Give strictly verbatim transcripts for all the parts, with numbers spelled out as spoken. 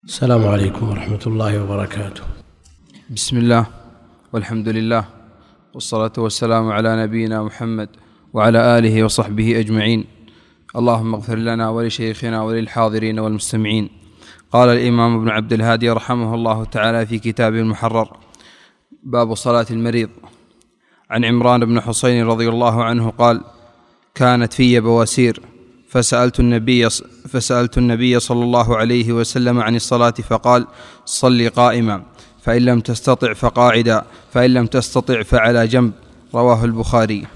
السلام عليكم ورحمة الله وبركاته. بسم الله والحمد لله والصلاة والسلام على نبينا محمد وعلى آله وصحبه أجمعين. اللهم اغفر لنا ولشيخنا وللحاضرين والمستمعين. قال الإمام ابن عبد الهادي رحمه الله تعالى في كتابه المحرر: باب صلاة المريض. عن عمران بن حسين رضي الله عنه قال: كانت في بواسير فسألت النبي, فسألت النبي صلى الله عليه وسلم عن الصلاة فقال: صل قائما، فإن لم تستطع فقاعدا، فإن لم تستطع فعلى جنب. رواه البخاري.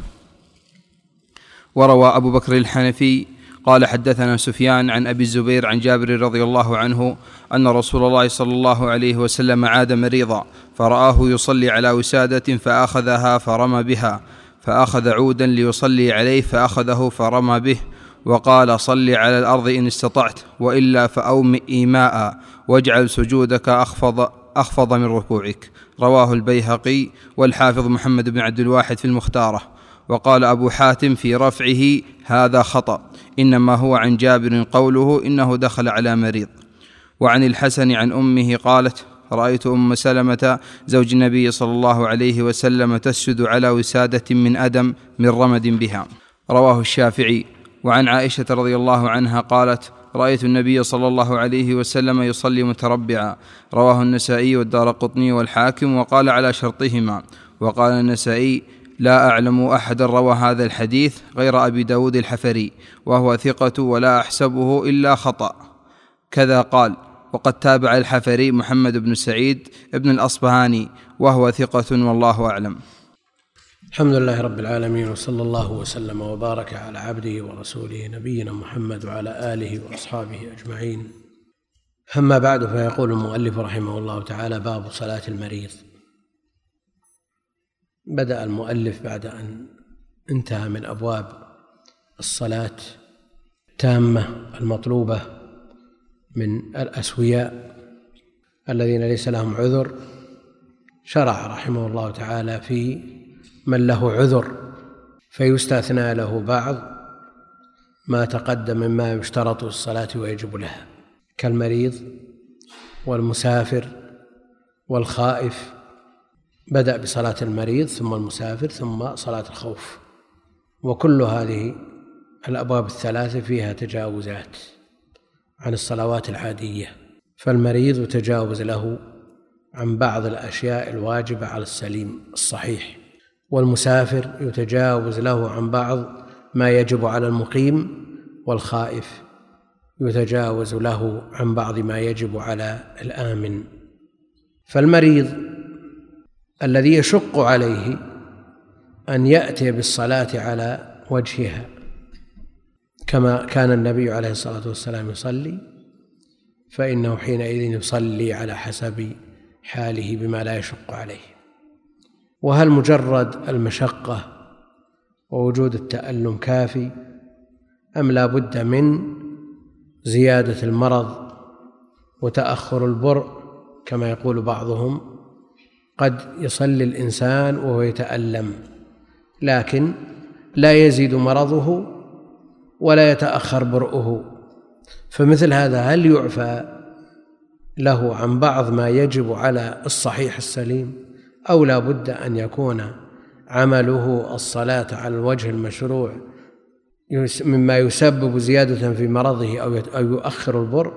وروى أبو بكر الحنفي قال: حدثنا سفيان عن أبي الزبير عن جابر رضي الله عنه أن رسول الله صلى الله عليه وسلم عاد مريضا فرآه يصلي على وسادة فأخذها فرمى بها، فأخذ عودا ليصلي عليه فأخذه فرمى به، وقال: صل على الأرض إن استطعت، وإلا فأومئ إيماء، واجعل سجودك أخفض, أخفض من ركوعك. رواه البيهقي والحافظ محمد بن عبد الواحد في المختارة. وقال أبو حاتم في رفعه: هذا خطأ، إنما هو عن جابر قوله إنه دخل على مريض. وعن الحسن عن أمه قالت: رأيت أم سلمة زوج النبي صلى الله عليه وسلم تسجد على وسادة من أدم من رمد بها. رواه الشافعي. وعن عائشة رضي الله عنها قالت: رأيت النبي صلى الله عليه وسلم يصلي متربعا. رواه النسائي والدارقطني والحاكم وقال على شرطهما. وقال النسائي: لا أعلم أحد روى هذا الحديث غير أبي داود الحفري، وهو ثقة ولا أحسبه إلا خطأ. كذا قال. وقد تابع الحفري محمد بن سعيد ابن الأصبهاني وهو ثقة والله أعلم. الحمد لله رب العالمين، وصلى الله وسلم وبارك على عبده ورسوله نبينا محمد وعلى آله وأصحابه أجمعين. أما بعد، فيقول المؤلف رحمه الله تعالى: باب صلاة المريض. بدأ المؤلف بعد أن انتهى من أبواب الصلاة التامة المطلوبة من الأسوياء الذين ليس لهم عذر، شرع رحمه الله تعالى في من له عذر، فيستثنى له بعض ما تقدم مما يشترط الصلاة ويجب لها، كالمريض والمسافر والخائف. بدأ بصلاة المريض ثم المسافر ثم صلاة الخوف. وكل هذه الأبواب الثلاثة فيها تجاوزات عن الصلوات العادية، فالمريض تجاوز له عن بعض الأشياء الواجبة على السليم الصحيح، والمسافر يتجاوز له عن بعض ما يجب على المقيم، والخائف يتجاوز له عن بعض ما يجب على الآمن. فالمريض الذي يشق عليه أن يأتي بالصلاة على وجهها كما كان النبي عليه الصلاة والسلام يصلي، فإنه حينئذ يصلي على حسب حاله بما لا يشق عليه. وهل مجرد المشقة ووجود التألم كافي، أم لا بد من زيادة المرض وتأخر البرء كما يقول بعضهم؟ قد يصلي الإنسان وهو يتألم، لكن لا يزيد مرضه ولا يتأخر برؤه، فمثل هذا هل يعفى له عن بعض ما يجب على الصحيح السليم، أو لا بد أن يكون عمله الصلاة على الوجه المشروع مما يسبب زيادة في مرضه أو يؤخر البر؟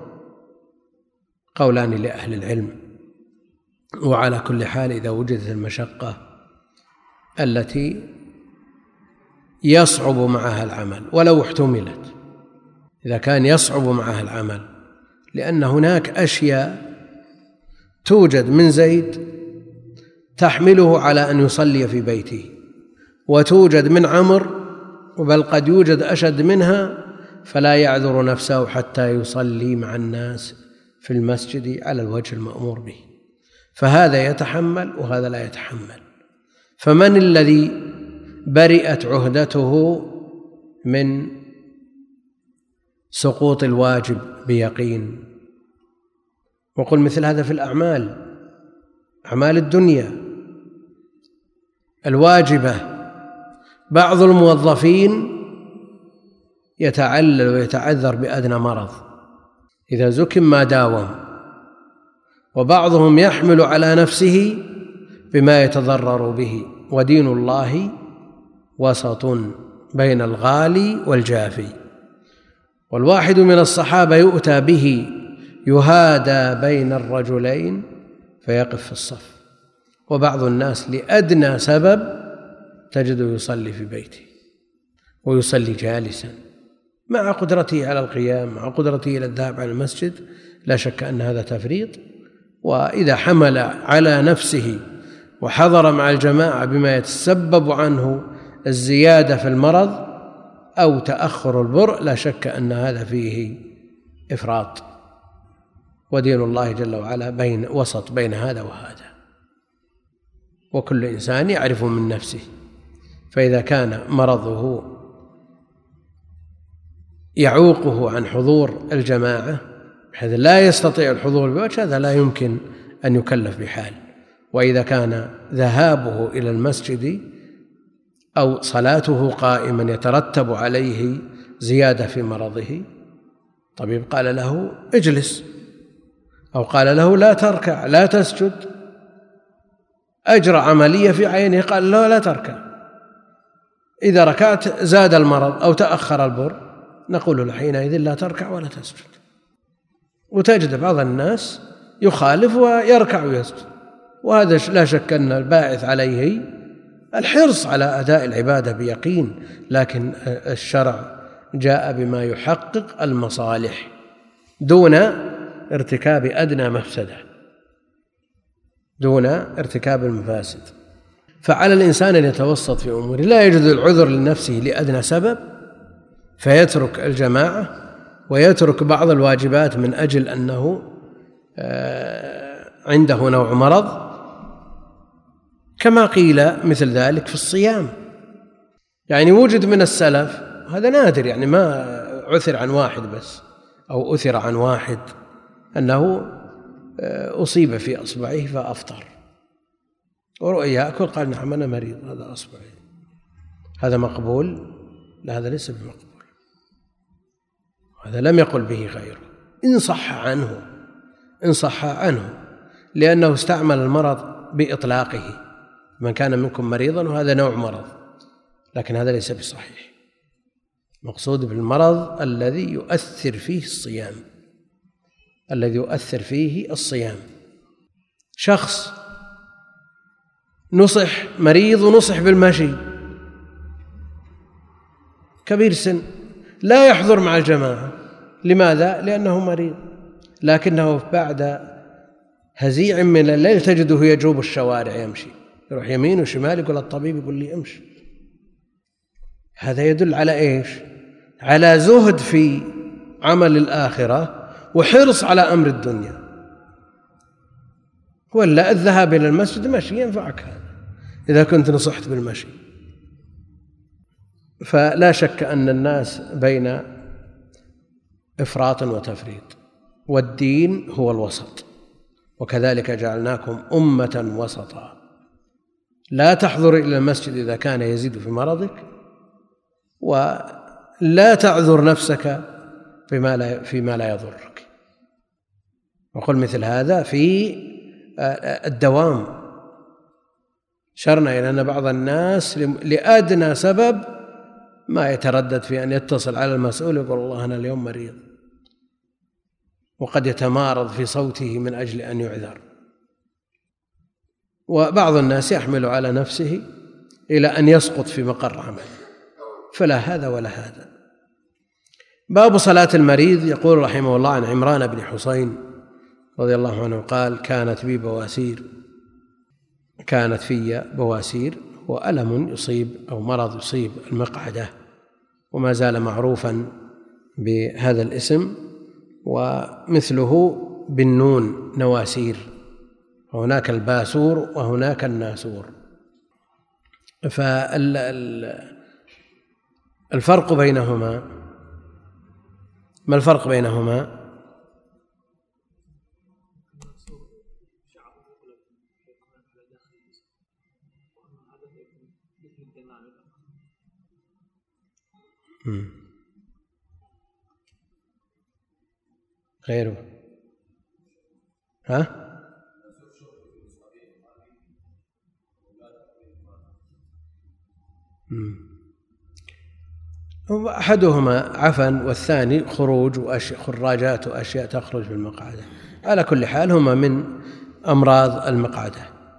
قولان لأهل العلم. وعلى كل حال، إذا وجدت المشقة التي يصعب معها العمل ولو احتملت، إذا كان يصعب معها العمل، لأن هناك أشياء توجد من زيد تحمله على أن يصلي في بيته، وتوجد من عمر، بل قد يوجد أشد منها، فلا يعذر نفسه حتى يصلي مع الناس في المسجد على الوجه المأمور به، فهذا يتحمل وهذا لا يتحمل. فمن الذي برئت عهدته من سقوط الواجب بيقين؟ وقل مثل هذا في الأعمال، أعمال الدنيا الواجبة. بعض الموظفين يتعلل ويتعذر بأدنى مرض، إذا زكم ما داوم وبعضهم يحمل على نفسه بما يتضرر به، ودين الله وسط بين الغالي والجافي. والواحد من الصحابة يؤتى به يهادى بين الرجلين فيقف في الصف، وبعض الناس لأدنى سبب تجده يصلي في بيته ويصلي جالسا مع قدرته على القيام، مع قدرته على الذهاب على المسجد. لا شك أن هذا تفريط. وإذا حمل على نفسه وحضر مع الجماعة بما يتسبب عنه الزيادة في المرض أو تأخر البرء، لا شك أن هذا فيه إفراط. ودين الله جل وعلا بين وسط بين هذا وهذا، وكل إنسان يعرف من نفسه. فإذا كان مرضه يعوقه عن حضور الجماعة بحيث لا يستطيع الحضور بوجه، هذا لا يمكن أن يكلف بحال. وإذا كان ذهابه إلى المسجد أو صلاته قائما يترتب عليه زيادة في مرضه، طبيب قال له اجلس، أو قال له لا تركع لا تسجد، أجرى عملية في عينه قال له لا تركع، إذا ركعت زاد المرض أو تأخر البر، نقول له حينئذ لا تركع ولا تسجد. وتجد بعض الناس يخالف ويركع ويسجد، وهذا لا شك أن الباعث عليه الحرص على أداء العبادة بيقين، لكن الشرع جاء بما يحقق المصالح دون ارتكاب أدنى مفسدة، دون ارتكاب المفاسد. فعلى الإنسان أن يتوسط في أموره، لا يجوز العذر لنفسه لأدنى سبب فيترك الجماعة ويترك بعض الواجبات من أجل أنه عنده نوع مرض، كما قيل مثل ذلك في الصيام. يعني وجد من السلف، هذا نادر، يعني ما عثر عن واحد بس أو أثر عن واحد أنه أصيب في أصبعه فأفطر ورؤي يأكل قال نعم أنا مريض هذا أصبعي، هذا مقبول؟ لا، هذا ليس بمقبول، هذا لم يقل به غيره، إن صح عنه إن صح عنه لأنه استعمل المرض بإطلاقه، من كان منكم مريضا، وهذا نوع مرض، لكن هذا ليس بصحيح. مقصود بالمرض الذي يؤثر فيه الصيام، الذي يؤثر فيه الصيام. شخص نصح مريض ونصح بالمشي، كبير سن لا يحضر مع الجماعة، لماذا؟ لأنه مريض، لكنه بعد هزيع من الليل تجده يجوب الشوارع يمشي، يروح يمين وشمال، يقول الطبيب يقول لي امشي. هذا يدل على إيش؟ على زهد في عمل الآخرة وحرص على أمر الدنيا. ولا الذهاب إلى المسجد مشي ينفعك هذا إذا كنت نصحت بالمشي. فلا شك أن الناس بين إفراط وتفريط، والدين هو الوسط، وكذلك جعلناكم أمة وسطا، لا تحضر إلى المسجد إذا كان يزيد في مرضك، ولا تعذر نفسك فيما لا, فيما لا يضرك. وقل مثل هذا في الدوام. شرنا إلى أن بعض الناس لأدنى سبب ما يتردد في أن يتصل على المسؤول يقول والله أنا اليوم مريض، وقد يتمارض في صوته من أجل أن يعذر. وبعض الناس يحمل على نفسه إلى أن يسقط في مقر عمله، فلا هذا ولا هذا. باب صلاة المريض. يقول رحمه الله عن عمران بن حسين رضي الله عنه قال كانت بي بواسير كانت في بواسير وألم يصيب أو مرض يصيب المقعدة، وما زال معروفا بهذا الاسم، ومثله بالنون نواسير، وهناك الباسور وهناك الناسور. فالفرق بينهما ما الفرق بينهما؟ غيره ها أحدهما عفن والثاني خروج وأشياء خراجات وأشياء تخرج في المقعدة. على كل حال هما من أمراض المقعدة.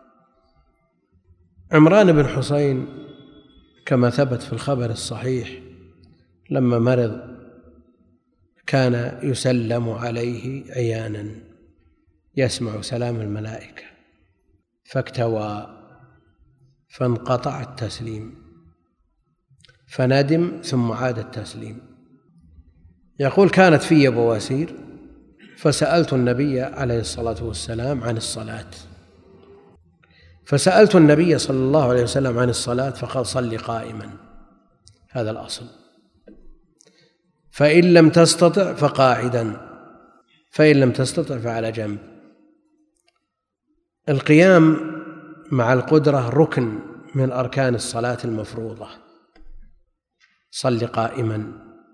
عمران بن حسين كما ثبت في الخبر الصحيح لما مرض كان يسلم عليه عيانا، يسمع سلام الملائكة، فاكتوى فانقطع التسليم، فندم ثم عاد التسليم. يقول كانت في بواسير فسألت النبي عليه الصلاة والسلام عن الصلاة فسألت النبي صلى الله عليه وسلم عن الصلاة فقال صل قائما، هذا الأصل، فإن لم تستطع فقاعدا، فإن لم تستطع فعلى جنب. القيام مع القدرة ركن من أركان الصلاة المفروضة، صل قائما،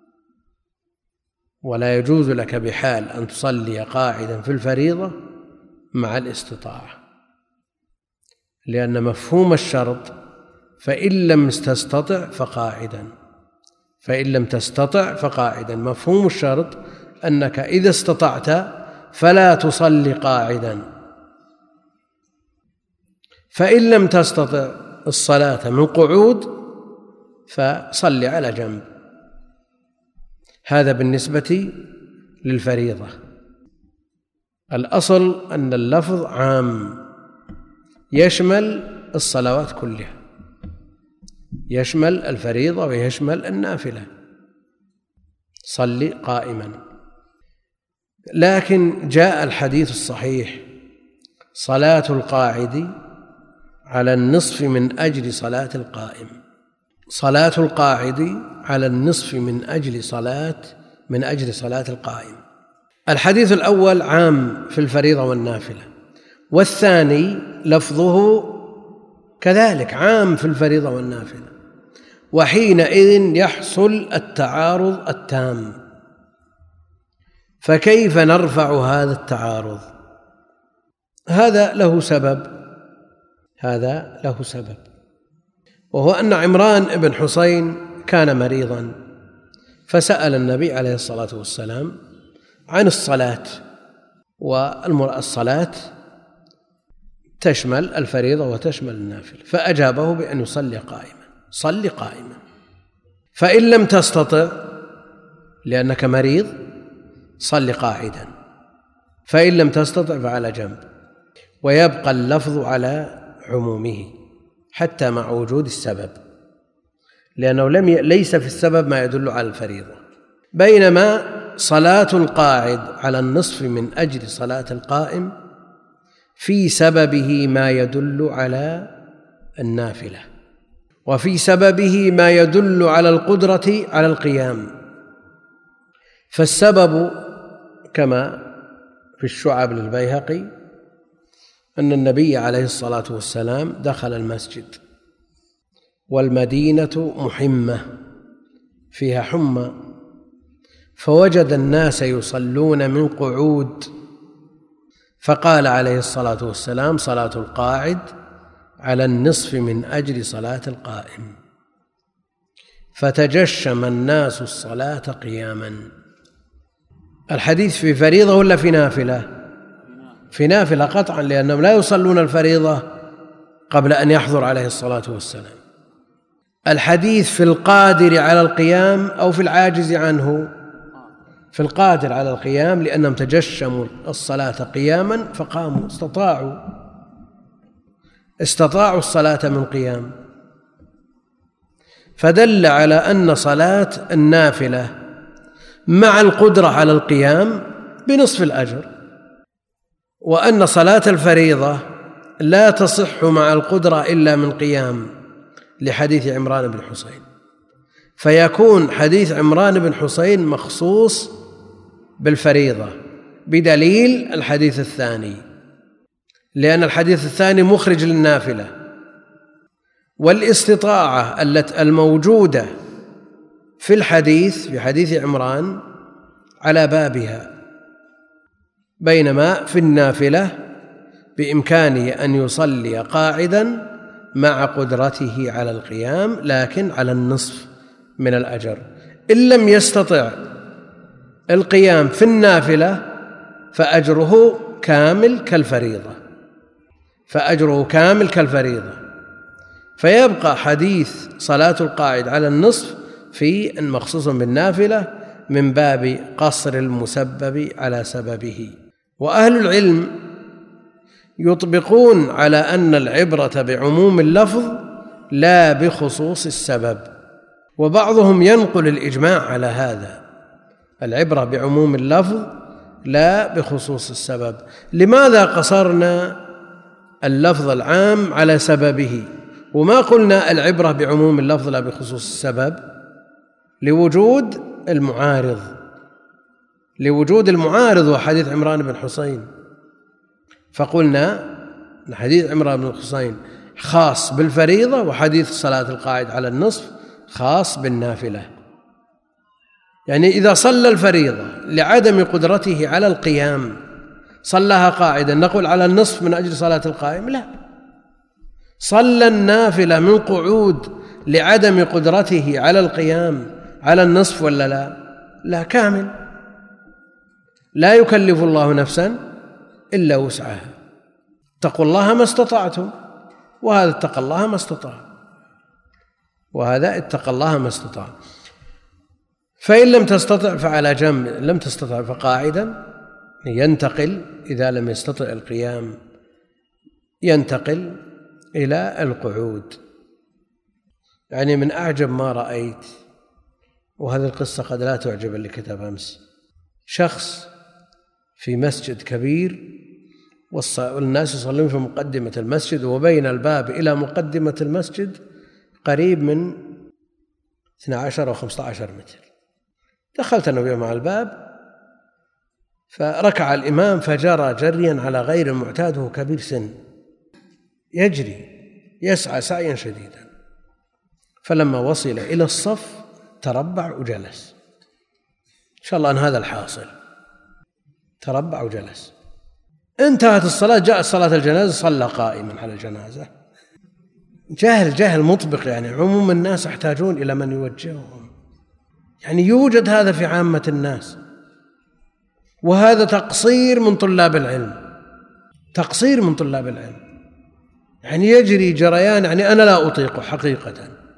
ولا يجوز لك بحال أن تصلي قاعدا في الفريضة مع الاستطاعة، لأن مفهوم الشرط فإن لم تستطع فقاعدا، فإن لم تستطع فقاعدا، مفهوم الشرط أنك إذا استطعت فلا تصلي قاعدا، فإن لم تستطع الصلاة من قعود فصل على جنب. هذا بالنسبة للفريضة. الأصل أن اللفظ عام يشمل الصلوات كلها، يشمل الفريضة ويشمل النافلة، صل قائما. لكن جاء الحديث الصحيح صلاة القاعد على النصف من أجل صلاة القائم، صلاة القاعد على النصف من أجل صلاة من أجل صلاة القائم. الحديث الأول عام في الفريضة والنافلة، والثاني لفظه كذلك عام في الفريضة والنافلة، وحينئذ يحصل التعارض التام. فكيف نرفع هذا التعارض؟ هذا له سبب، هذا له سبب، وهو أن عمران بن حسين كان مريضا، فسأل النبي عليه الصلاة والسلام عن الصلاة، والصلاة تشمل الفريضة وتشمل النافلة، فأجابه بأن يصلي قائما، صل قائما، فإن لم تستطع لأنك مريض صل قاعدا، فإن لم تستطع فعلى جنب. ويبقى اللفظ على عمومه حتى مع وجود السبب، لأنه لم ي... ليس في السبب ما يدل على الفريضة، بينما صلاة القاعد على النصف من أجل صلاة القائم في سببه ما يدل على النافلة، وفي سببه ما يدل على القدرة على القيام. فالسبب كما في الشعب للبيهقي أن النبي عليه الصلاة والسلام دخل المسجد والمدينة محمة فيها حمى، فوجد الناس يصلون من قعود، فقال عليه الصلاة والسلام صلاة القاعد على النصف من أجل صلاة القائم، فتجشم الناس الصلاة قياما. الحديث في فريضة ولا في نافلة؟ في نافلة قطعا، لأنهم لا يصلون الفريضة قبل أن يحضر عليه الصلاة والسلام. الحديث في القادر على القيام أو في العاجز عنه؟ في القادر على القيام، لأنهم تجشموا الصلاة قياما فقاموا، استطاعوا استطاعوا الصلاة من قيام، فدل على أن صلاة النافلة مع القدرة على القيام بنصف الأجر، وأن صلاة الفريضة لا تصح مع القدرة إلا من قيام، لحديث عمران بن حسين. فيكون حديث عمران بن حسين مخصوص بالفريضة بدليل الحديث الثاني، لأن الحديث الثاني مخرج للنافلة، والاستطاعة التي الموجودة في الحديث في حديث عمران على بابها، بينما في النافلة بإمكانه أن يصلي قاعدا مع قدرته على القيام، لكن على النصف من الأجر. إن لم يستطع القيام في النافلة فأجره كامل كالفريضة فأجره كامل كالفريضة فيبقى حديث صلاة القاعد على النصف في المخصوص بالنافلة من باب قصر المسبب على سببه. وأهل العلم يطبقون على أن العبرة بعموم اللفظ لا بخصوص السبب، وبعضهم ينقل الإجماع على هذا، العبرة بعموم اللفظ لا بخصوص السبب. لماذا قصرنا اللفظ العام على سببه وما قلنا العبرة بعموم اللفظ لا بخصوص السبب؟ لوجود المعارض لوجود المعارض وحديث عمران بن حسين، فقلنا أن حديث عمران بن حسين خاص بالفريضة، وحديث صلاة القاعد على النصف خاص بالنافلة. يعني إذا صلى الفريضة لعدم قدرته على القيام صلىها قاعدا نقول على النصف من أجل صلاة القائم؟ لا، صلى النافلة من قعود لعدم قدرته على القيام على النصف ولا لا؟ لا، كامل. لا يكلف الله نفسا إلا وسعها، اتقوا الله ما استطعتم، وهذا اتقى الله ما استطاع وهذا اتقى الله ما استطاع. فإن لم تستطع فعلى جنب، لم تستطع فقاعدا، ينتقل إذا لم يستطع القيام ينتقل إلى القعود. يعني من أعجب ما رأيت، وهذه القصة قد لا تعجب اللي كتب أمس، شخص في مسجد كبير والناس يصلون في مقدمة المسجد، وبين الباب إلى مقدمة المسجد قريب من اثني عشر أو خمسة عشر متر. دخلت أنا مع الباب فركع الإمام فجرى جريا على غير المعتاد، وهو كبير سن يجري يسعى سعيا شديدا، فلما وصل إلى الصف تربع وجلس. إن شاء الله أن هذا الحاصل، تربع وجلس. انتهت الصلاة، جاءت صلاة الجنازة صلى قائما على الجنازة. جاهل جاهل مطبق، يعني عموم الناس يحتاجون إلى من يوجههم، يعني يوجد هذا في عامة الناس، وهذا تقصير من طلاب العلم، تقصير من طلاب العلم. يعني يجري جريان، يعني أنا لا أطيقه حقيقة،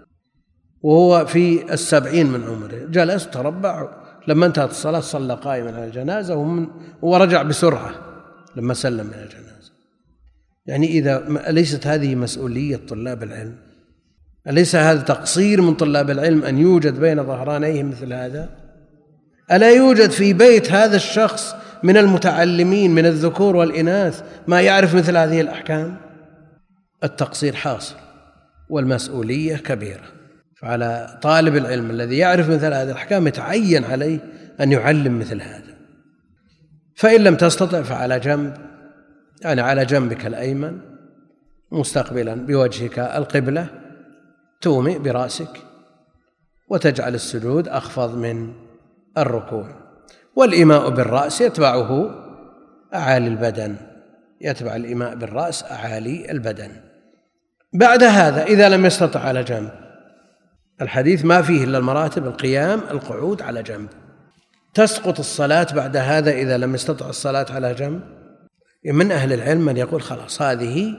وهو في السبعين من عمره، جلس تربع، لما انتهت الصلاة صلى قائما على الجنازة ومن ورجع بسرعة لما سلم من الجنازة. يعني إذا أليست هذه مسؤولية طلاب العلم؟ أليس هذا تقصير من طلاب العلم أن يوجد بين ظهرانيهم مثل هذا؟ ألا يوجد في بيت هذا الشخص من المتعلمين من الذكور والإناث ما يعرف مثل هذه الأحكام؟ التقصير حاصل والمسؤولية كبيرة، فعلى طالب العلم الذي يعرف مثل هذه الأحكام يتعين عليه أن يعلم مثل هذا. فإن لم تستطع فعلى جنب، يعني على جنبك الأيمن مستقبلا بوجهك القبلة، تومئ برأسك وتجعل السجود أخفض من الركوع، والإيماء بالرأس يتبعه أعالي البدن، يتبع الإيماء بالرأس أعالي البدن. بعد هذا إذا لم يستطع على جنب، الحديث ما فيه إلا المراتب: القيام، القعود، على جنب. تسقط الصلاة بعد هذا إذا لم يستطع الصلاة على جنب. من أهل العلم من يقول خلاص هذه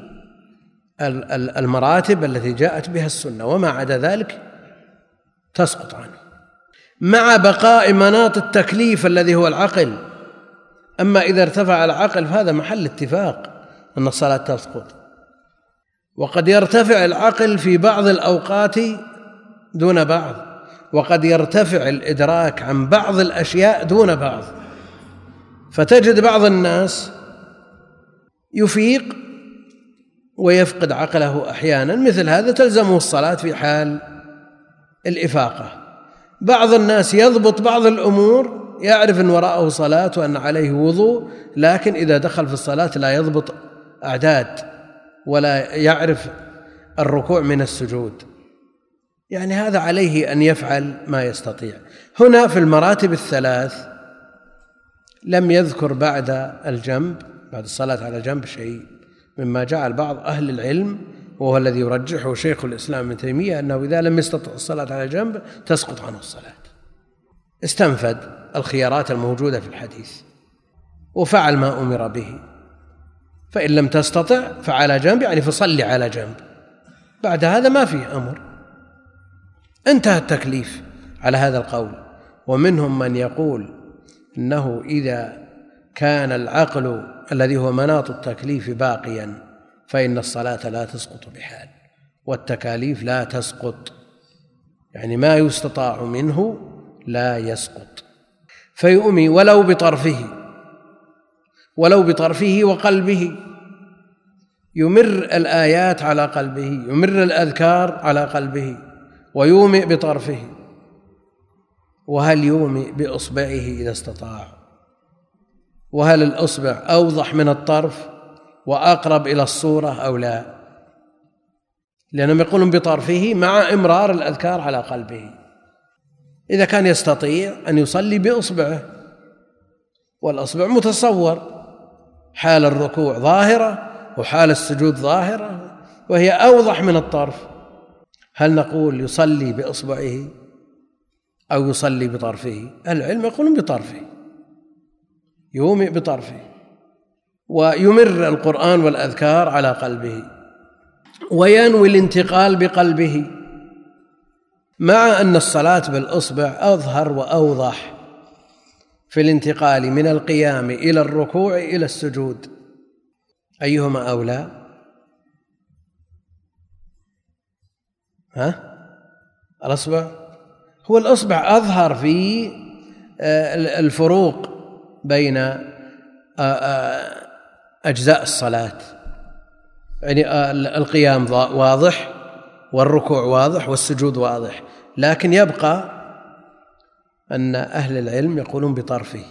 المراتب التي جاءت بها السنة، وما عدا ذلك تسقط عنه، مع بقاء مناط التكليف الذي هو العقل. أما إذا ارتفع العقل فهذا محل اتفاق أن الصلاة تسقط، وقد يرتفع العقل في بعض الأوقات دون بعض، وقد يرتفع الإدراك عن بعض الأشياء دون بعض، فتجد بعض الناس يفيق ويفقد عقله أحيانا، مثل هذا تلزمه الصلاة في حال الإفاقة. بعض الناس يضبط بعض الأمور، يعرف أن وراءه صلاة وأن عليه وضوء، لكن إذا دخل في الصلاة لا يضبط أعداد ولا يعرف الركوع من السجود، يعني هذا عليه أن يفعل ما يستطيع. هنا في المراتب الثلاث لم يذكر بعد الجنب، بعد الصلاة على جنب، شيء، مما جعل بعض أهل العلم وهو الذي يرجحه شيخ الإسلام ابن تيمية، أنه إذا لم يستطع الصلاة على جنب تسقط عنه الصلاة. استنفد الخيارات الموجودة في الحديث وفعل ما أمر به. فإن لم تستطع فعلى جنب، يعني فصلي على جنب. بعد هذا ما فيه أمر، انتهى التكليف على هذا القول. ومنهم من يقول إنه إذا كان العقل الذي هو مناط التكليف باقيا فإن الصلاة لا تسقط بحال، والتكاليف لا تسقط، يعني ما يستطاع منه لا يسقط. فيؤمي ولو بطرفه، ولو بطرفه وقلبه، يمر الآيات على قلبه، يمر الأذكار على قلبه، ويومئ بطرفه. وهل يومئ بإصبعه إذا استطاع؟ وهل الإصبع أوضح من الطرف وأقرب إلى الصورة أو لا؟ لأنهم يقولون بطرفه مع إمرار الأذكار على قلبه. إذا كان يستطيع أن يصلي بإصبعه، والأصبع متصور، حال الركوع ظاهرة وحال السجود ظاهرة، وهي أوضح من الطرف، هل نقول يصلي بإصبعه أو يصلي بطرفه؟ العلم يقولون بطرفه، يومئ بطرفه، ويمر القرآن والأذكار على قلبه، وينوي الانتقال بقلبه، مع أن الصلاة بالإصبع أظهر وأوضح في الانتقال من القيام إلى الركوع إلى السجود. أيهما أولى؟ ها؟ الأصبع؟ هو الأصبع أظهر في الفروق بين أجزاء الصلاة، يعني القيام واضح والركوع واضح والسجود واضح، لكن يبقى أن أهل العلم يقولون بطرفه،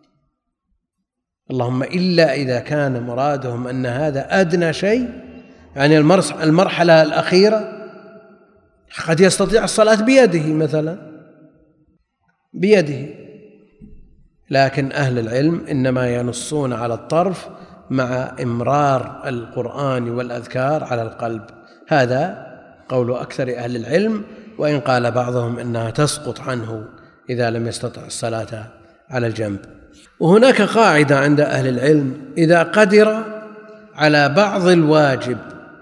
اللهم إلا إذا كان مرادهم أن هذا أدنى شيء، يعني المرحلة الأخيرة قد يستطيع الصلاة بيده مثلا، بيده، لكن أهل العلم إنما ينصون على الطرف مع إمرار القرآن والأذكار على القلب. هذا قول أكثر أهل العلم، وإن قال بعضهم إنها تسقط عنه إذا لم يستطع الصلاة على الجنب. وهناك قاعدة عند أهل العلم: إذا قدر على بعض الواجب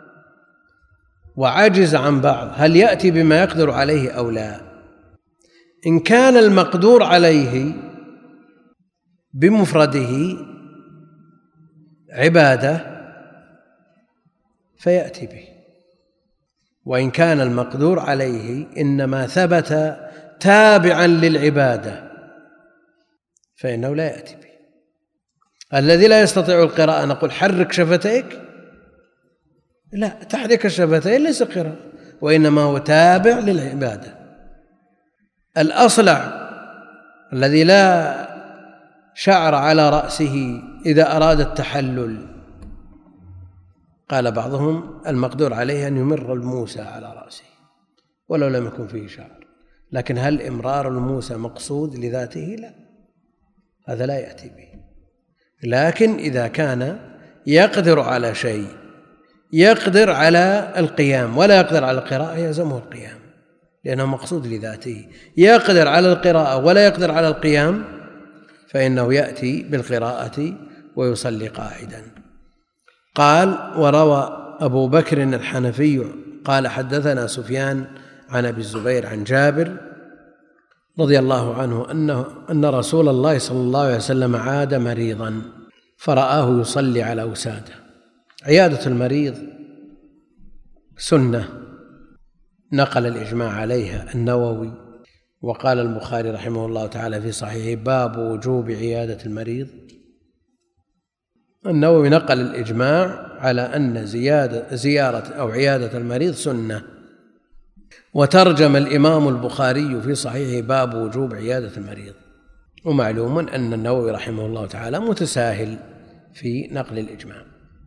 وعجز عن بعض هل يأتي بما يقدر عليه أو لا؟ إن كان المقدور عليه بمفرده عبادة فيأتي به، وإن كان المقدور عليه إنما ثبت تابعا للعبادة فإنه لا يأتي به. الذي لا يستطيع القراءة نقول حرك شفتيك؟ لا، تحريك الشفتين ليس قراءة، وإنما هو تابع للعبادة. الأصلع الذي لا شعر على رأسه إذا أراد التحلل، قال بعضهم المقدور عليه أن يمر الموسى على رأسه ولو لم يكن فيه شعر، لكن هل إمرار الموسى مقصود لذاته؟ لا، هذا لا يأتي به. لكن إذا كان يقدر على شيء، يقدر على القيام ولا يقدر على القراءة، يلزمه القيام لأنه مقصود لذاته. يقدر على القراءة ولا يقدر على القيام فإنه يأتي بالقراءة ويصلي قاعدا. قال: وروى أبو بكر الحنفي قال حدثنا سفيان عن أبي الزبير عن جابر رضي الله عنه أنه أن رسول الله صلى الله عليه وسلم عاد مريضا فرآه يصلي على وسادة. عيادة المريض سنة نقل الإجماع عليها النووي، وقال البخاري رحمه الله تعالى في صحيحه: باب وجوب عيادة المريض. النووي نقل الإجماع على أن زيادة زيارة أو عيادة المريض سنة، وترجم الإمام البخاري في صحيحه باب وجوب عيادة المريض. ومعلوم أن النووي رحمه الله تعالى متساهل في نقل الإجماع،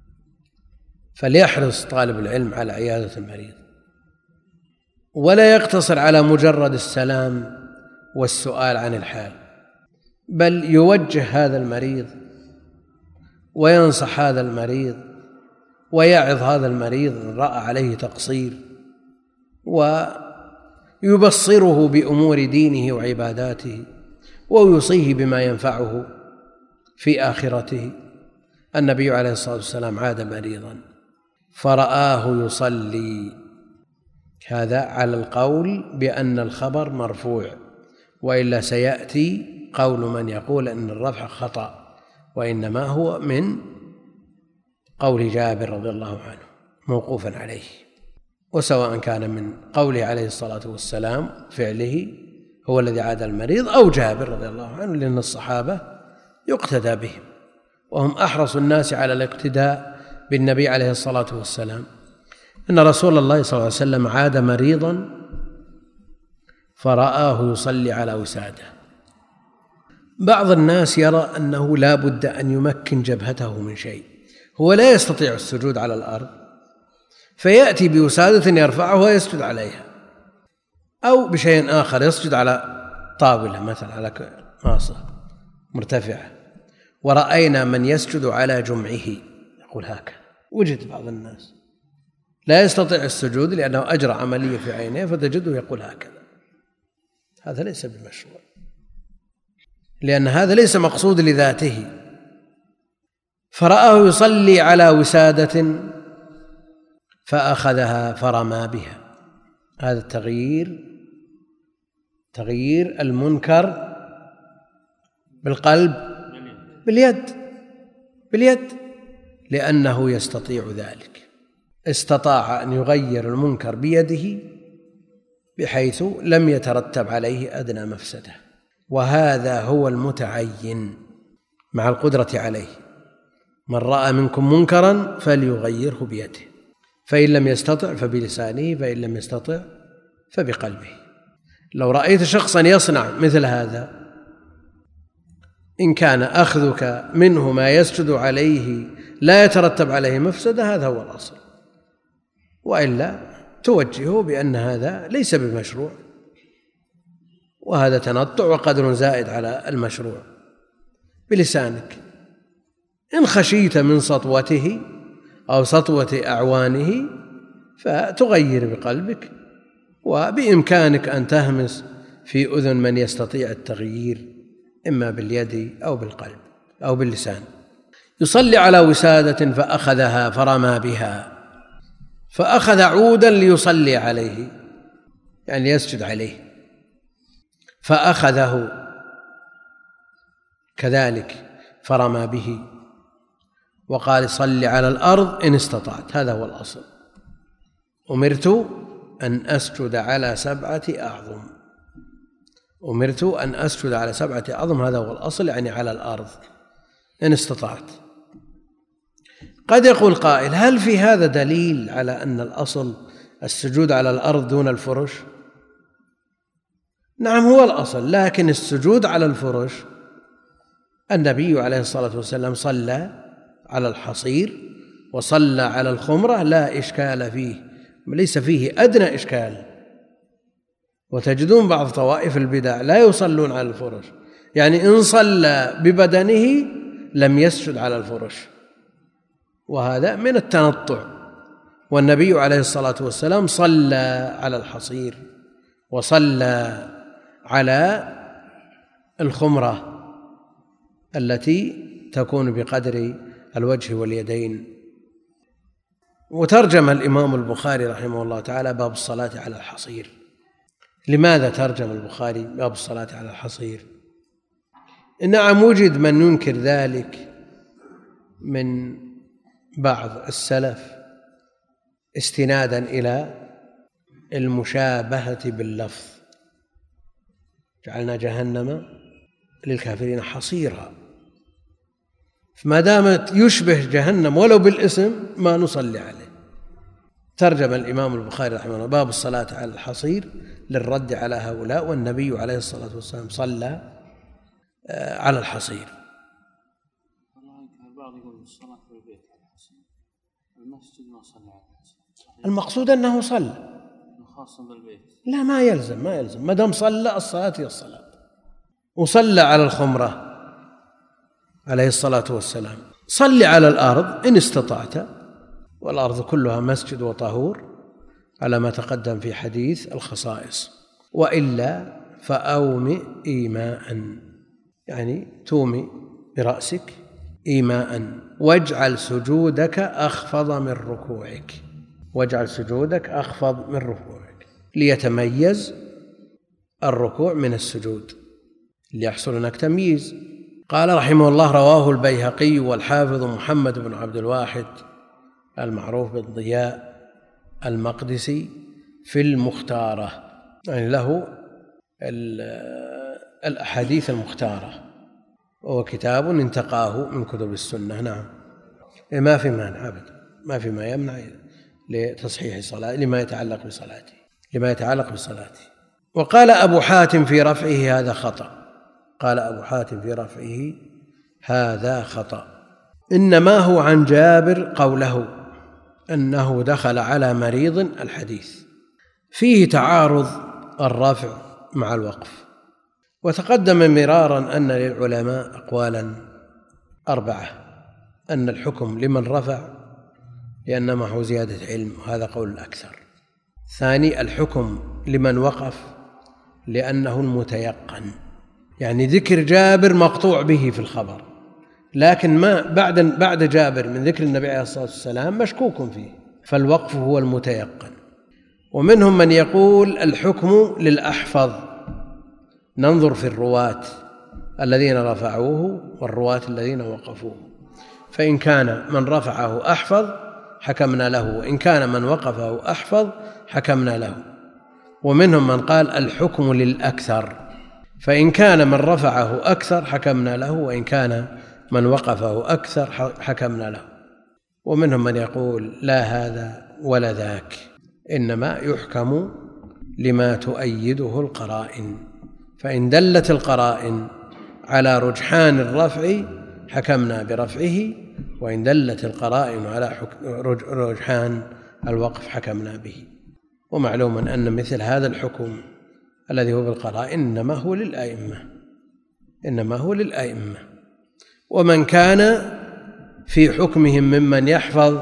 فليحرص طالب العلم على عيادة المريض، ولا يقتصر على مجرد السلام والسؤال عن الحال، بل يوجه هذا المريض وينصح هذا المريض ويعظ هذا المريض إن رأى عليه تقصير، ويبصره بأمور دينه وعباداته، ويوصيه بما ينفعه في آخرته. النبي عليه الصلاة والسلام عاد مريضا فرآه يصلي، هذا على القول بأن الخبر مرفوع، وإلا سيأتي قول من يقول أن الرفع خطأ، وإنما هو من قول جابر رضي الله عنه موقوفا عليه. وسواء كان من قوله عليه الصلاة والسلام فعله هو الذي عاد المريض أو جابر رضي الله عنه، لأن الصحابة يقتدى بهم وهم أحرص الناس على الاقتداء بالنبي عليه الصلاة والسلام. أن رسول الله صلى الله عليه وسلم عاد مريضا فرآه يصلي على وساده. بعض الناس يرى أنه لا بد أن يمكن جبهته من شيء، هو لا يستطيع السجود على الأرض فيأتي بوسادة يرفعها ويسجد عليها، أو بشيء آخر يسجد على طاولة مثلا على ماصة مرتفعة، ورأينا من يسجد على جمعه يقول هكذا. وجد بعض الناس لا يستطيع السجود لأنه أجرى عملية في عينيه فتجده يقول هكذا، هذا ليس بمشروع، لأن هذا ليس مقصود لذاته. فرآه يصلي على وسادة فأخذها فرمى بها. هذا التغيير تغيير المنكر بالقلب باليد باليد لأنه يستطيع ذلك، استطاع أن يغير المنكر بيده بحيث لم يترتب عليه أدنى مفسدة، وهذا هو المتعين مع القدرة عليه. من رأى منكم منكرا فليغيره بيده، فإن لم يستطع فبلسانه، فإن لم يستطع فبقلبه. لو رأيت شخصا يصنع مثل هذا، إن كان أخذك منه ما يسجد عليه لا يترتب عليه مفسدة هذا هو الأصل، وإلا توجهه بأن هذا ليس بمشروع، وهذا تنطع وقدر زائد على المشروع بلسانك. إن خشيت من سطوته أو سطوة أعوانه فتغير بقلبك، وبإمكانك أن تهمس في أذن من يستطيع التغيير إما باليد أو بالقلب أو باللسان. يصلي على وسادة فأخذها فرمى بها، فأخذ عودا ليصلي عليه يعني يسجد عليه، فأخذه كذلك فرمى به، وقال صل على الأرض إن استطعت. هذا هو الأصل. أمرت أن أسجد على سبعة أعظم، أمرت أن أسجد على سبعة أعظم، هذا هو الأصل، يعني على الأرض إن استطعت. قد يقول قائل هل في هذا دليل على أن الأصل السجود على الأرض دون الفرش؟ نعم هو الأصل، لكن السجود على الفرش النبي عليه الصلاة والسلام صلى على الحصير وصلى على الخمرة لا إشكال فيه، ليس فيه أدنى إشكال. وتجدون بعض طوائف البدع لا يصلون على الفرش، يعني إن صلى ببدنه لم يسجد على الفرش، وهذا من التنطع. والنبي عليه الصلاة والسلام صلى على الحصير وصلى على الخمرة التي تكون بقدر الوجه واليدين. وترجم الإمام البخاري رحمه الله تعالى باب الصلاة على الحصير. لماذا ترجم البخاري باب الصلاة على الحصير؟ نعم وجد من ينكر ذلك من بعض السلف استنادا إلى المشابهة باللفظ، جعلنا جهنم للكافرين حصيرا، فما دامت يشبه جهنم ولو بالاسم ما نصلي عليه. ترجم الإمام البخاري رحمه الله باب الصلاة على الحصير للرد على هؤلاء، والنبي عليه الصلاة والسلام صلى على الحصير. البعض يقول الصلاة في البيت على الحصير، المسجد ما صلى على الحصير. المقصود أنه صلى خاصة بالبيت، لا ما يلزم ما يلزم ما دام صلى الصلاة هي الصلاة. وصلى على الخمرة عليه الصلاة والسلام. صل على الأرض إن استطعت، والأرض كلها مسجد وطهور على ما تقدم في حديث الخصائص، وإلا فأومئ إيماء، يعني تومي برأسك إيماء، واجعل سجودك أخفض من ركوعك، واجعل سجودك أخفض من ركوعك ليتميز الركوع من السجود، ليحصل هناك تمييز. قال رحمه الله: رواه البيهقي والحافظ محمد بن عبد الواحد المعروف بالضياء المقدسي في المختارة، يعني له الأحاديث المختارة، وهو كتاب انتقاه من كتب السنة. نعم، ما في مانع أبدا، ما في ما يمنع لتصحيح صلاة لما يتعلق بصلاته لما يتعلق بصلاته. وقال أبو حاتم في رفعه: هذا خطأ. قال أبو حاتم في رفعه: هذا خطأ، إنما هو عن جابر قوله أنه دخل على مريض. الحديث فيه تعارض الرفع مع الوقف، وتقدم مرارا أن للعلماء أقوالا أربعة: أن الحكم لمن رفع لأن معه زيادة علم، وهذا قول الأكثر. ثاني: الحكم لمن وقف لأنه المتيقن، يعني ذكر جابر مقطوع به في الخبر، لكن ما بعد بعد جابر من ذكر النبي عليه الصلاة والسلام مشكوك فيه، فالوقف هو المتيقن. ومنهم من يقول الحكم للأحفظ، ننظر في الرواة الذين رفعوه والرواة الذين وقفوه، فإن كان من رفعه أحفظ حكمنا له، وإن كان من وقفه أحفظ حكمنا له. ومنهم من قال الحكم للأكثر، فإن كان من رفعه أكثر حكمنا له، وإن كان من وقفه أكثر حكمنا له. ومنهم من يقول لا هذا ولا ذاك، إنما يحكم لما تؤيده القرائن، فإن دلت القرائن على رجحان الرفع حكمنا برفعه، وإن دلت القرائن على رجحان الوقف حكمنا به. ومعلوم أن مثل هذا الحكم الذي هو بالقرائن إنما هو للأئمة إنما هو للأئمة ومن كان في حكمهم ممن يحفظ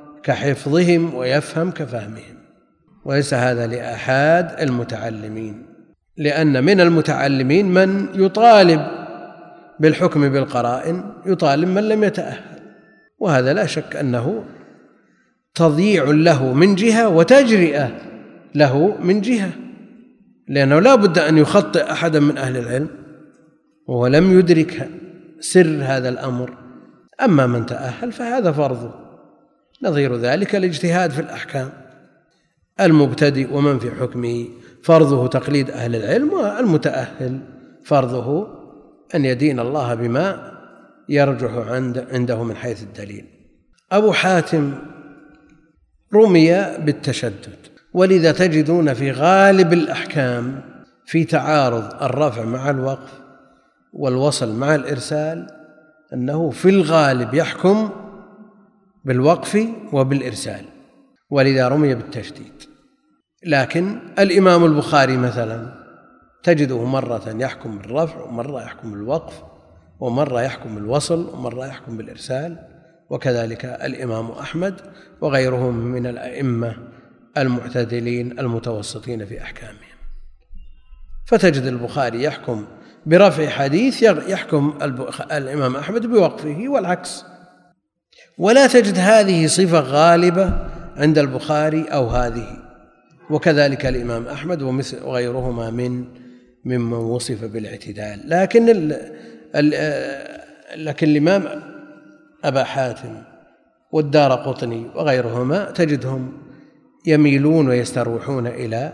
كحفظهم ويفهم كفهمهم، وليس هذا لأحد المتعلمين، لأن من المتعلمين من يطالب بالحكم بالقرائن، يطالب من لم يتأهل، وهذا لا شك أنه تضييع له من جهة وتجرئة له من جهة، لأنه لا بد أن يخطئ أحدا من أهل العلم وهو لم يدرك سر هذا الأمر. أما من تأهل فهذا فرضه، نظير ذلك الاجتهاد في الأحكام. المبتدئ ومن في حكمه فرضه تقليد أهل العلم، والمتأهل فرضه أن يدين الله بما يرجح عنده من حيث الدليل. أبو حاتم رمي بالتشدد، ولذا تجدون في غالب الأحكام في تعارض الرفع مع الوقف والوصل مع الإرسال، أنه في الغالب يحكم بالوقف وبالإرسال، ولذا رمي بالتشديد. لكن الإمام البخاري مثلا تجده مرة يحكم بالرفع، ومرة يحكم بالوقف، ومرة يحكم بالوصل، ومرة يحكم بالإرسال، وكذلك الإمام أحمد وغيرهم من الأئمة المعتدلين المتوسطين في أحكامهم. فتجد البخاري يحكم برفع حديث، يحكم الإمام أحمد بوقفه، والعكس. ولا تجد هذه صفة غالبة عند البخاري أو هذه، وكذلك الإمام أحمد وغيرهما من ممن وصف بالاعتدال. لكن ال ال لكن الإمام أبا حاتم والدارقطني وغيرهما تجدهم يميلون ويستروحون إلى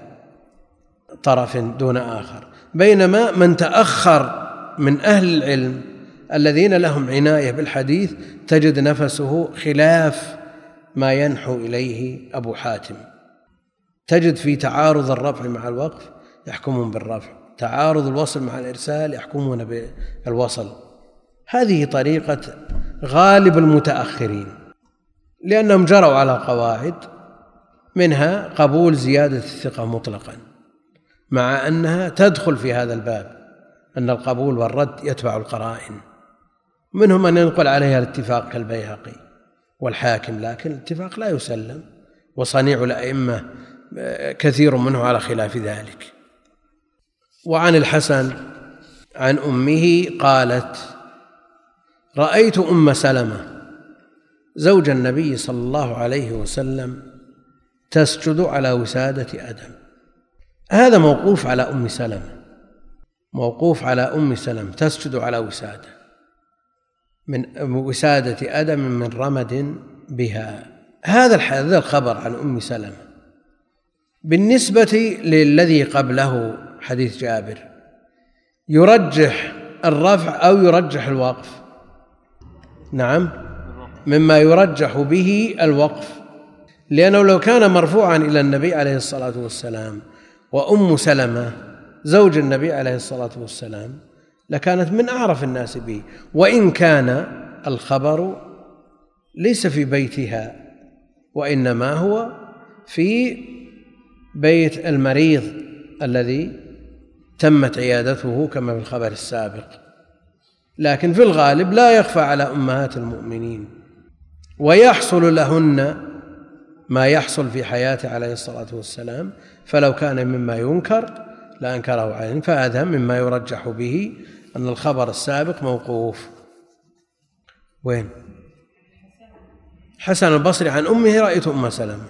طرف دون آخر، بينما من تأخر من أهل العلم الذين لهم عناية بالحديث تجد نفسه خلاف ما ينحو إليه أبو حاتم. تجد في تعارض الرفع مع الوقف يحكمون بالرفع، تعارض الوصل مع الإرسال يحكمون بالوصل. هذه طريقة غالب المتأخرين، لأنهم جروا على قواعد، منها قبول زيادة الثقة مطلقا، مع أنها تدخل في هذا الباب، أن القبول والرد يتبع القرائن. منهم من ينقل عليها الاتفاق كالبيهقي، والحاكم، لكن الاتفاق لا يسلم، وصنيع الأئمة كثير منه على خلاف ذلك. وعن الحسن عن أمه قالت: رأيت أم سلمة زوج النبي صلى الله عليه وسلم تسجد على وسادة أدم. هذا موقوف على أم سلمة، موقوف على أم سلمة تسجد على وسادة من وسادة أدم من رمد بها. هذا الخبر عن أم سلمة. بالنسبة للذي قبله حديث جابر يرجح الرفع أو يرجح الوقف؟ نعم، مما يرجح به الوقف، لأنه لو كان مرفوعا إلى النبي عليه الصلاة والسلام وأم سلمة زوج النبي عليه الصلاة والسلام لكانت من أعرف الناس به، وإن كان الخبر ليس في بيتها وإنما هو في بيت المريض الذي تمت عيادته كما في الخبر السابق. لكن في الغالب لا يخفى على أمهات المؤمنين، ويحصل لهن ما يحصل في حياته عليه الصلاة والسلام، فلو كان مما ينكر لأنكره عليه، فهذا مما يرجح به أن الخبر السابق موقوف. وين؟ حسن البصري عن أمه: رأيت أم سلمة.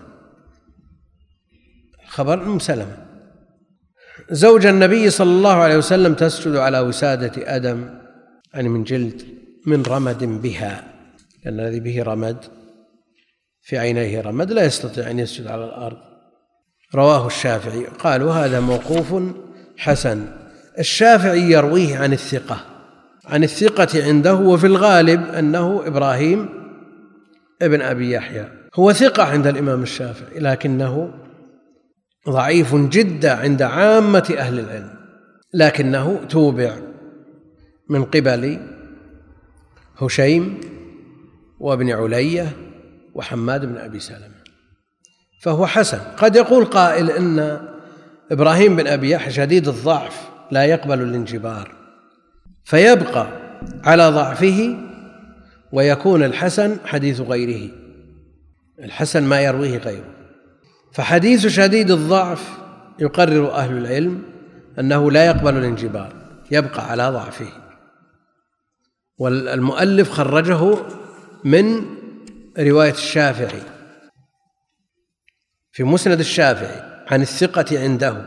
خبر أم سلمة زوج النبي صلى الله عليه وسلم تسجد على وسادة أدم، يعني من جلد، من رمد بها، لأن الذي به رمد في عينيه رمد لا يستطيع أن يسجد على الأرض. رواه الشافعي. قالوا هذا موقوف حسن. الشافعي يرويه عن الثقة عن الثقة عنده، وفي الغالب أنه إبراهيم ابن أبي يحيى، هو ثقة عند الإمام الشافعي لكنه ضعيف جدا عند عامة أهل العلم، لكنه توبع من قبل هشيم وابن علية وحماد بن أبي سلمة، فهو حسن. قد يقول قائل إن إبراهيم بن أبي يحيى شديد الضعف لا يقبل الانجبار، فيبقى على ضعفه ويكون الحسن حديث غيره، الحسن ما يرويه غيره. فحديث شديد الضعف يقرر أهل العلم أنه لا يقبل الانجبار، يبقى على ضعفه. والمؤلف خرجه من رواية الشافعي في مسند الشافعي عن الثقة عنده،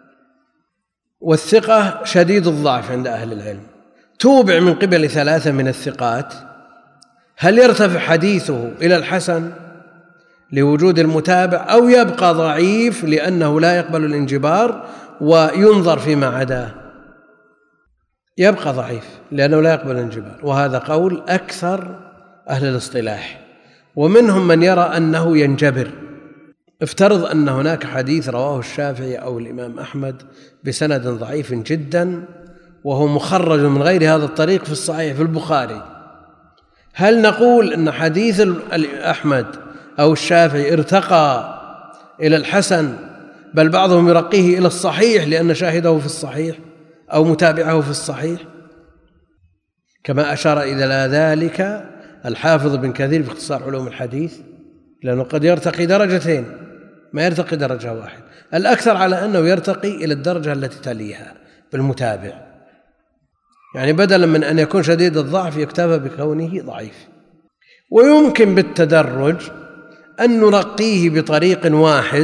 والثقة شديد الضعف عند أهل العلم، توبع من قبل ثلاثة من الثقات. هل يرتفع حديثه إلى الحسن لوجود المتابع، أو يبقى ضعيف لأنه لا يقبل الانجبار وينظر فيما عداه؟ يبقى ضعيف لأنه لا يقبل الانجبار، وهذا قول أكثر أهل الاصطلاح. ومنهم من يرى أنه ينجبر. افترض أن هناك حديث رواه الشافعي أو الإمام أحمد بسند ضعيف جدا وهو مخرج من غير هذا الطريق في الصحيح في البخاري، هل نقول أن حديث أحمد أو الشافعي ارتقى إلى الحسن، بل بعضهم يرقيه إلى الصحيح لأن شاهده في الصحيح أو متابعه في الصحيح؟ كما أشار إلى ذلك الحافظ بن كثير في اختصار علوم الحديث، لأنه قد يرتقي درجتين، ما يرتقي درجة واحدة. الأكثر على أنه يرتقي إلى الدرجة التي تليها بالمتابع، يعني بدلا من أن يكون شديد الضعف يكتفى بكونه ضعيف. ويمكن بالتدرج أن نرقيه بطريق واحد،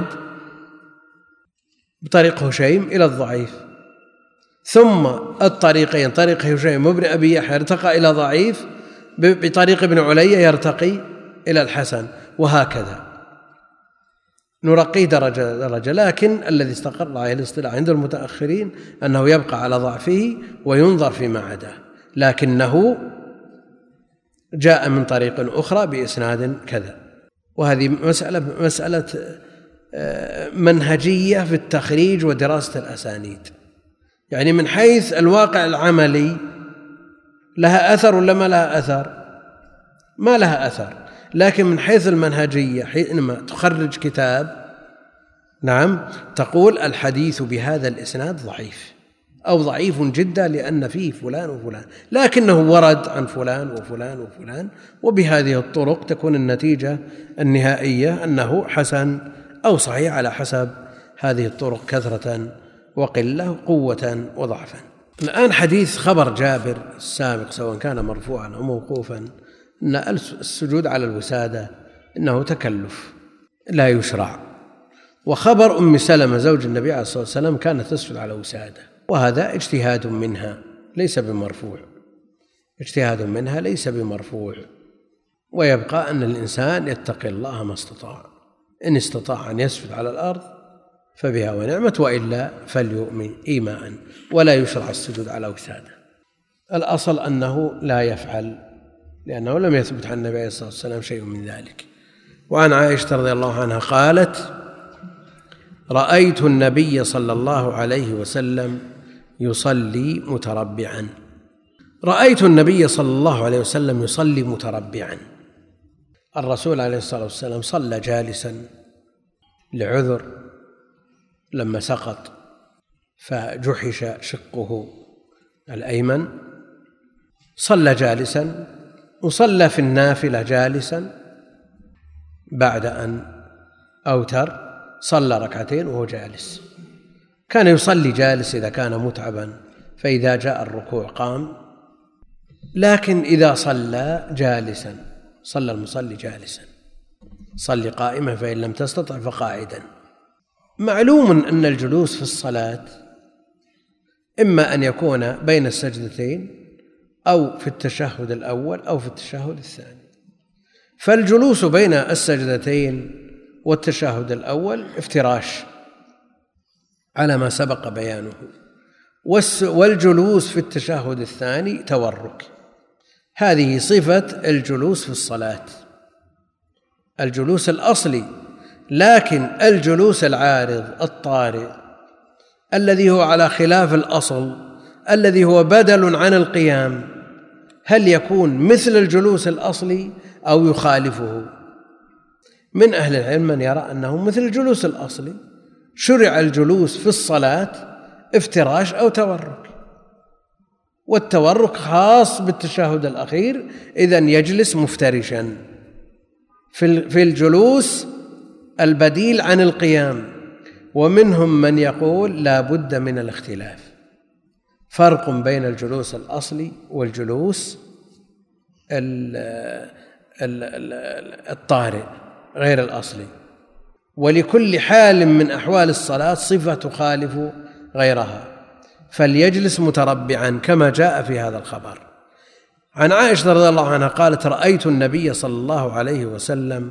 بطريق هشيم إلى الضعيف، ثم الطريقين، طريق هشيم وابن أبي يحيى ارتقى إلى ضعيف، بطريق ابن علية يرتقي إلى الحسن، وهكذا نرقيه درجة درجة. لكن الذي استقر عليه الاصطلاح عند المتأخرين أنه يبقى على ضعفه وينظر فيما عداه، لكنه جاء من طريق أخرى بإسناد كذا. وهذه مسألة مسألة منهجية في التخريج ودراسة الأسانيد، يعني من حيث الواقع العملي لها أثر ولا ما لها أثر؟ ما لها أثر. لكن من حيث المنهجية حينما تخرج كتاب، نعم، تقول الحديث بهذا الإسناد ضعيف أو ضعيف جدا لأن فيه فلان وفلان، لكنه ورد عن فلان وفلان وفلان، وبهذه الطرق تكون النتيجة النهائية أنه حسن أو صحيح على حسب هذه الطرق كثرة وقلة، قوة وضعفا. الآن حديث خبر جابر السابق سواء كان مرفوعا أو موقوفا أن السجود على الوسادة إنه تكلف لا يشرع، وخبر أم سلمة زوج النبي عليه الصلاة والسلام كانت تسجد على وسادة، وهذا اجتهاد منها ليس بمرفوع، اجتهاد منها ليس بمرفوع. ويبقى أن الإنسان يتقي الله ما استطاع، إن استطاع أن يسجد على الأرض فبها ونعمت، وإلا فليؤمن إيماء، ولا يشرع السجود على وسادة. الأصل أنه لا يفعل، لأنه لم يثبت عن النبي عليه الصلاة والسلام شيء من ذلك. وعن عائشة رضي الله عنها قالت: رأيت النبي صلى الله عليه وسلم يصلي متربعا. رأيت النبي صلى الله عليه وسلم يصلي متربعا. الرسول عليه الصلاة والسلام صلى جالسا لعذر لما سقط فجحش شقه الأيمن، صلى جالسا، وصلى في النافلة جالسا بعد أن أوتر صلى ركعتين وهو جالس. كان يصلي جالس إذا كان متعبا، فإذا جاء الركوع قام، لكن إذا صلى جالسا صلى المصلي جالسا. صلي قائما فإن لم تستطع فقاعدا. معلوم أن الجلوس في الصلاة إما أن يكون بين السجدتين أو في التشهد الأول أو في التشهد الثاني، فالجلوس بين السجدتين والتشهد الأول افتراش على ما سبق بيانه، والجلوس في التشهد الثاني تورك. هذه صفة الجلوس في الصلاة، الجلوس الأصلي. لكن الجلوس العارض الطارئ الذي هو على خلاف الأصل، الذي هو بدل عن القيام، هل يكون مثل الجلوس الأصلي أو يخالفه؟ من أهل العلم من يرى أنه مثل الجلوس الأصلي. شرع الجلوس في الصلاة افتراش أو تورك، والتورك خاص بالتشهد الأخير، إذن يجلس مفترشا. في الجلوس البديل عن القيام. ومنهم من يقول لا بد من الاختلاف، فرق بين الجلوس الأصلي والجلوس الطارئ غير الأصلي، ولكل حال من أحوال الصلاة صفة تخالف غيرها، فليجلس متربعا كما جاء في هذا الخبر. عن عائشة رضي الله عنها قالت: رأيت النبي صلى الله عليه وسلم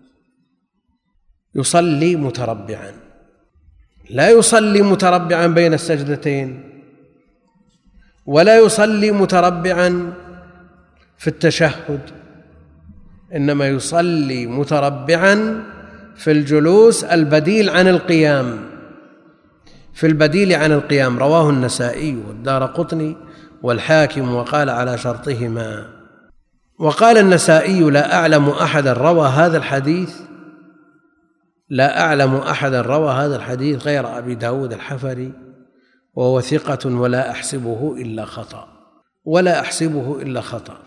يصلي متربعا، لا يصلي متربعا بين السجدتين، ولا يصلي متربعا في التشهد، إنما يصلي متربعا في الجلوس البديل عن القيام، في البديل عن القيام. رواه النسائي والدارقطني والحاكم وقال على شرطهما. وقال النسائي: لا أعلم أحدا روى هذا الحديث لا أعلم أحدا روى هذا الحديث غير أبي داود الحفري، وهو ثقة ولا أحسبه إلا خطأ ولا أحسبه إلا خطأ.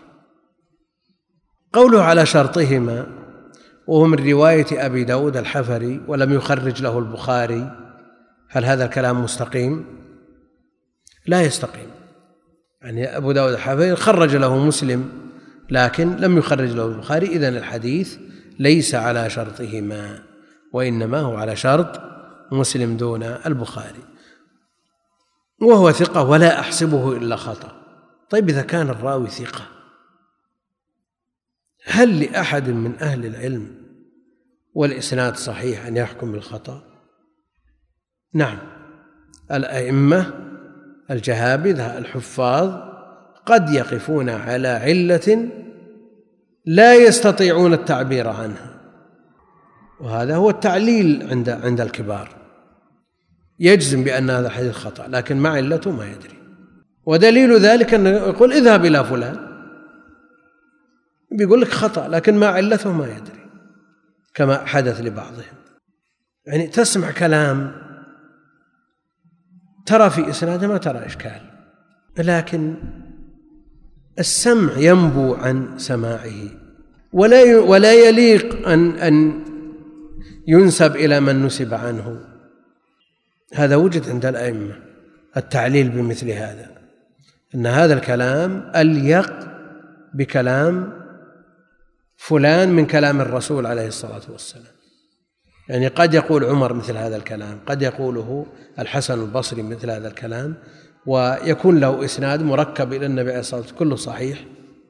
قوله على شرطهما وهو من رواية أبي داود الحفري ولم يخرج له البخاري، هل هذا الكلام مستقيم؟ لا يستقيم. يعني أبو داود الحفري خرج له مسلم لكن لم يخرج له البخاري، إذن الحديث ليس على شرطهما، وإنما هو على شرط مسلم دون البخاري. وهو ثقة ولا أحسبه إلا خطأ. طيب إذا كان الراوي ثقة، هل لأحد من أهل العلم والإسناد صحيح أن يحكم بالخطأ؟ نعم، الأئمة الجهابذة الحفاظ قد يقفون على علة لا يستطيعون التعبير عنها، وهذا هو التعليل عند عند الكبار، يجزم بأن هذا الحديث خطأ لكن مع علته ما يدري. ودليل ذلك أنه يقول اذهب إلى فلان، بيقول لك خطأ لكن مع علته ما يدري، كما حدث لبعضهم. يعني تسمع كلام ترى في إسناده ما ترى إشكال، لكن السمع ينبو عن سماعه، ولا ولا يليق أن أن ينسب إلى من نسب عنه. هذا وجد عند الأئمة التعليل بمثل هذا، أن هذا الكلام أليق بكلام فلان من كلام الرسول عليه الصلاة والسلام. يعني قد يقول عمر مثل هذا الكلام، قد يقوله الحسن البصري مثل هذا الكلام، ويكون له إسناد مركب إلى النبي عليه الصلاة والسلام كله صحيح،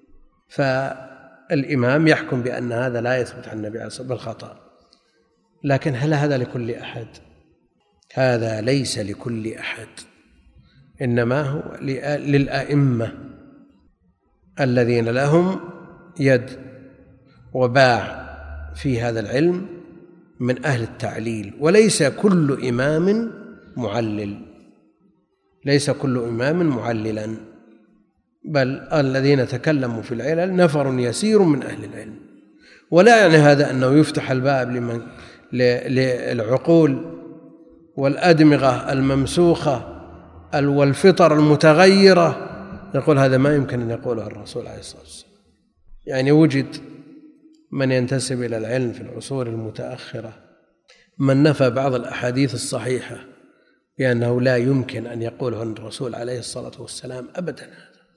فالإمام يحكم بأن هذا لا يثبت عن النبي عليه الصلاة والسلام بالخطأ. لكن هل هذا لكل أحد؟ هذا ليس لكل أحد، إنما هو للأئمة الذين لهم يد وباع في هذا العلم من أهل التعليل. وليس كل إمام معلل، ليس كل إمام معللا، بل الذين تكلموا في العلل نفر يسير من أهل العلم. ولا يعني هذا أنه يفتح الباب لمن للعقول والأدمغة الممسوخة والفطر المتغيرة، يقول هذا ما يمكن أن يقوله الرسول عليه الصلاة والسلام. يعني وجد من ينتسب إلى العلم في العصور المتأخرة من نفى بعض الأحاديث الصحيحة بأنه لا يمكن أن يقوله الرسول عليه الصلاة والسلام أبدا.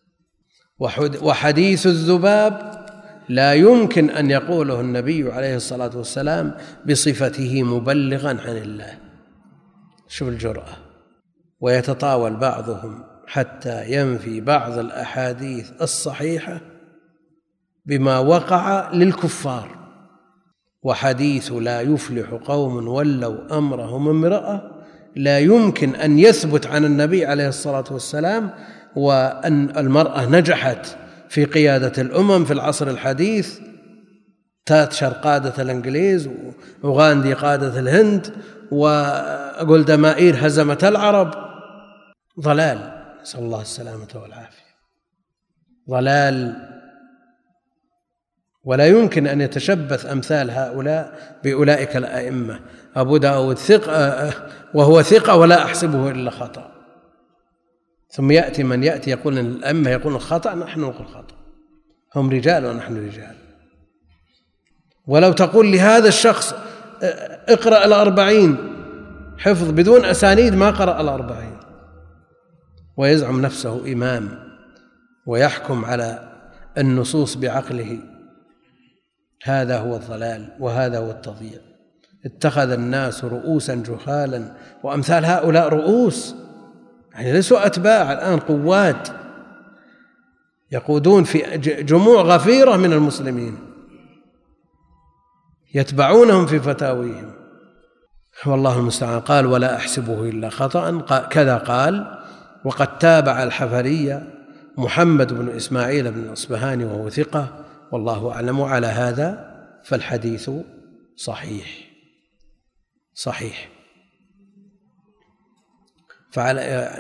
وحديث الذباب لا يمكن أن يقوله النبي عليه الصلاة والسلام بصفته مبلغا عن الله. شوف الجرأة. ويتطاول بعضهم حتى ينفي بعض الأحاديث الصحيحة بما وقع للكفار. وحديث لا يفلح قوم ولوا أمرهم امرأة لا يمكن أن يثبت عن النبي عليه الصلاة والسلام، وأن المرأة نجحت في قيادة الأمم في العصر الحديث، تاتشر قادة الإنجليز، وغاندي قادة الهند، وجولدا مائير هزمت العرب. ضلال، نسأل الله السلامة والعافية، ضلال. ولا يمكن أن يتشبث أمثال هؤلاء بأولئك الأئمة. أبو داود ثقة وهو ثقة ولا أحسبه إلا خطأ، ثم يأتي من يأتي يقول أن الأئمة يقولون خطأ، نحن نقول خطأ. هم رجال ونحن رجال. ولو تقول لهذا الشخص اقرأ الأربعين حفظ بدون أسانيد ما قرأ الأربعين، ويزعم نفسه إمام ويحكم على النصوص بعقله. هذا هو الضلال وهذا هو التضييع. اتخذ الناس رؤوسا جهالا، وأمثال هؤلاء رؤوس، يعني ليسوا أتباع، الآن قوات يقودون في جموع غفيرة من المسلمين يتبعونهم في فتاويهم، والله المستعان. قال ولا أحسبه إلا خطأ، كذا قال. وقد تابع الحفري محمد بن إسماعيل بن الأصبهاني وهو ثقة، والله أعلم. على هذا فالحديث صحيح صحيح. فعلى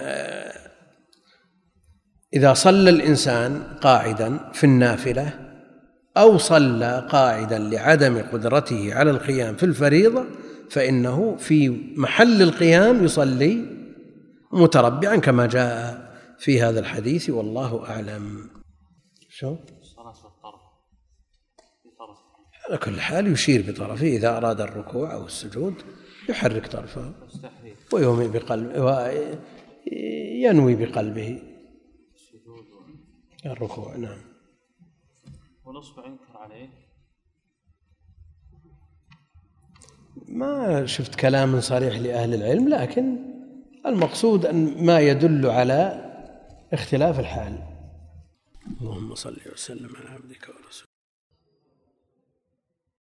إذا صلى الإنسان قاعدا في النافلة أو صلى قاعدا لعدم قدرته على القيام في الفريضة، فإنه في محل القيام يصلي متربعا كما جاء في هذا الحديث، والله أعلم. شو؟ على كل حال يشير بطرفه إذا أراد الركوع أو السجود، يحرك طرفه ويومي بقلبه وينوي بقلبه الركوع. نعم. والأصبع ينكر عليه؟ ما شفت كلام صريح لأهل العلم، لكن المقصود أن ما يدل على اختلاف الحال. اللهم صل وسلم على عبدك ورسولك.